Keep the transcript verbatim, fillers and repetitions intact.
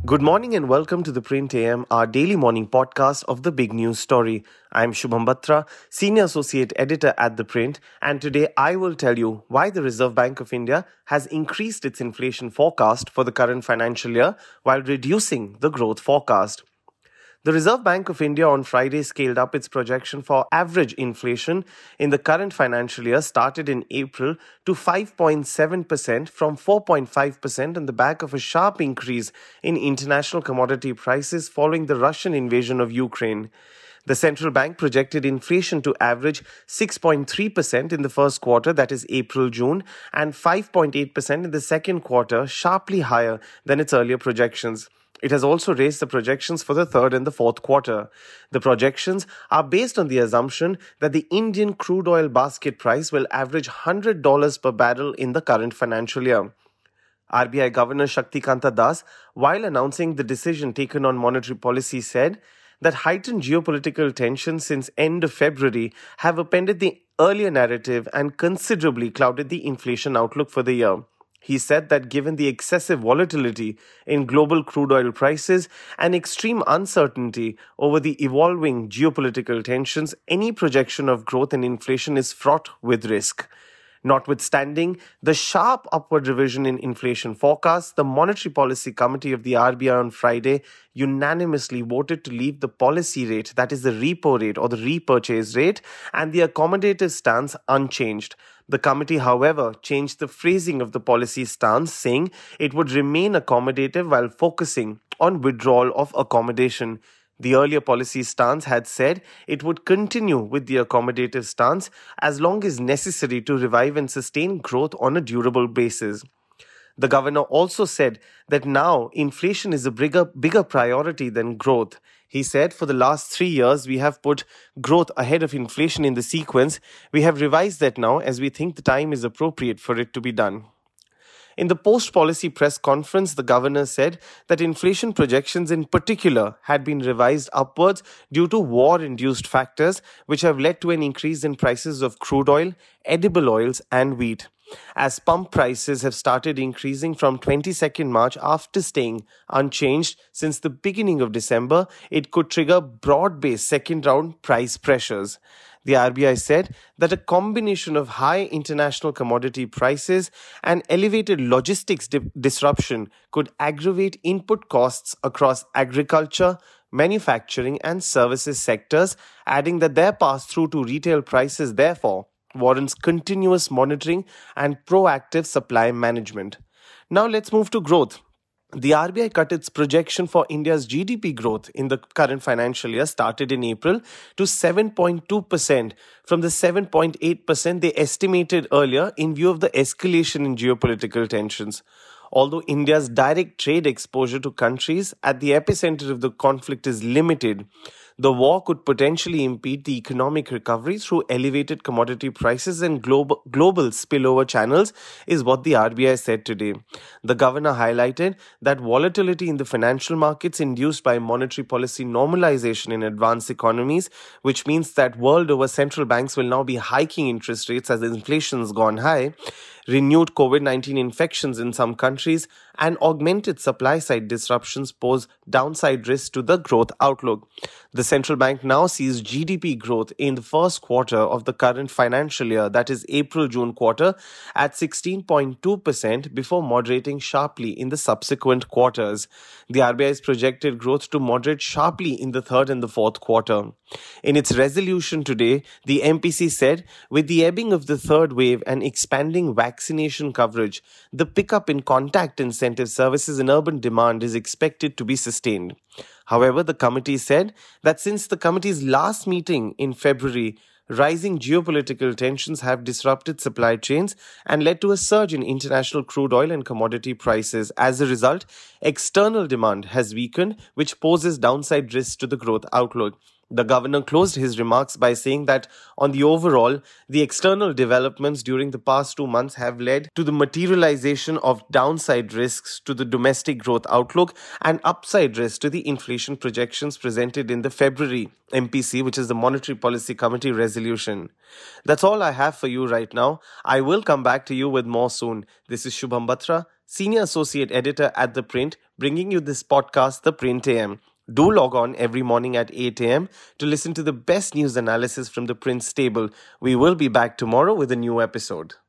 Good morning and welcome to the Print A M, our daily morning podcast of the big news story. I'm Shubham Batra, Senior Associate Editor at The Print, and today I will tell you why the Reserve Bank of India has increased its inflation forecast for the current financial year while reducing the growth forecast. The Reserve Bank of India on Friday scaled up its projection for average inflation in the current financial year started in April to five point seven percent from four point five percent on the back of a sharp increase in international commodity prices following the Russian invasion of Ukraine. The central bank projected inflation to average six point three percent in the first quarter, that is April-June, and five point eight percent in the second quarter, sharply higher than its earlier projections. It has also raised the projections for the third and the fourth quarter. The projections are based on the assumption that the Indian crude oil basket price will average one hundred dollars per barrel in the current financial year. R B I Governor Shaktikanta Das, while announcing the decision taken on monetary policy, said that heightened geopolitical tensions since end of February have upended the earlier narrative and considerably clouded the inflation outlook for the year. He said that given the excessive volatility in global crude oil prices and extreme uncertainty over the evolving geopolitical tensions, any projection of growth and inflation is fraught with risk. Notwithstanding the sharp upward revision in inflation forecasts, the Monetary Policy Committee of the R B I on Friday unanimously voted to leave the policy rate, that is the repo rate or the repurchase rate, and the accommodative stance unchanged. The committee, however, changed the phrasing of the policy stance, saying it would remain accommodative while focusing on withdrawal of accommodation. The earlier policy stance had said it would continue with the accommodative stance as long as necessary to revive and sustain growth on a durable basis. The governor also said that now inflation is a bigger, bigger priority than growth. He said, for the last three years, we have put growth ahead of inflation in the sequence. We have revised that now as we think the time is appropriate for it to be done. In the post-policy press conference, the governor said that inflation projections in particular had been revised upwards due to war-induced factors which have led to an increase in prices of crude oil, edible oils and wheat. As pump prices have started increasing from twenty-second March after staying unchanged since the beginning of December, it could trigger broad-based second-round price pressures. The R B I said that a combination of high international commodity prices and elevated logistics di- disruption could aggravate input costs across agriculture, manufacturing and services sectors, adding that their pass-through to retail prices therefore warrants continuous monitoring and proactive supply management. Now let's move to growth. The R B I cut its projection for India's G D P growth in the current financial year started in April to seven point two percent from the seven point eight percent they estimated earlier in view of the escalation in geopolitical tensions. Although India's direct trade exposure to countries at the epicenter of the conflict is limited, the war could potentially impede the economic recovery through elevated commodity prices and global, global spillover channels, is what the R B I said today. The governor highlighted that volatility in the financial markets induced by monetary policy normalization in advanced economies, which means that world over central banks will now be hiking interest rates as inflation has gone high, renewed COVID nineteen infections in some countries, and augmented supply-side disruptions pose downside risks to the growth outlook. The central bank now sees G D P growth in the first quarter of the current financial year, that is April-June quarter, at sixteen point two percent before moderating sharply in the subsequent quarters. The R B I has projected growth to moderate sharply in the third and the fourth quarter. In its resolution today, the M P C said, with the ebbing of the third wave and expanding vaccination coverage, the pickup in contact incentive services and urban demand is expected to be sustained. However, the committee said that since the committee's last meeting in February, rising geopolitical tensions have disrupted supply chains and led to a surge in international crude oil and commodity prices. As a result, external demand has weakened, which poses downside risks to the growth outlook. The governor closed his remarks by saying that on the overall, the external developments during the past two months have led to the materialization of downside risks to the domestic growth outlook and upside risks to the inflation projections presented in the February M P C, which is the Monetary Policy Committee resolution. That's all I have for you right now. I will come back to you with more soon. This is Shubham Batra, Senior Associate Editor at The Print, bringing you this podcast, The Print A M. Do log on every morning at eight a.m. to listen to the best news analysis from The Print stable. We will be back tomorrow with a new episode.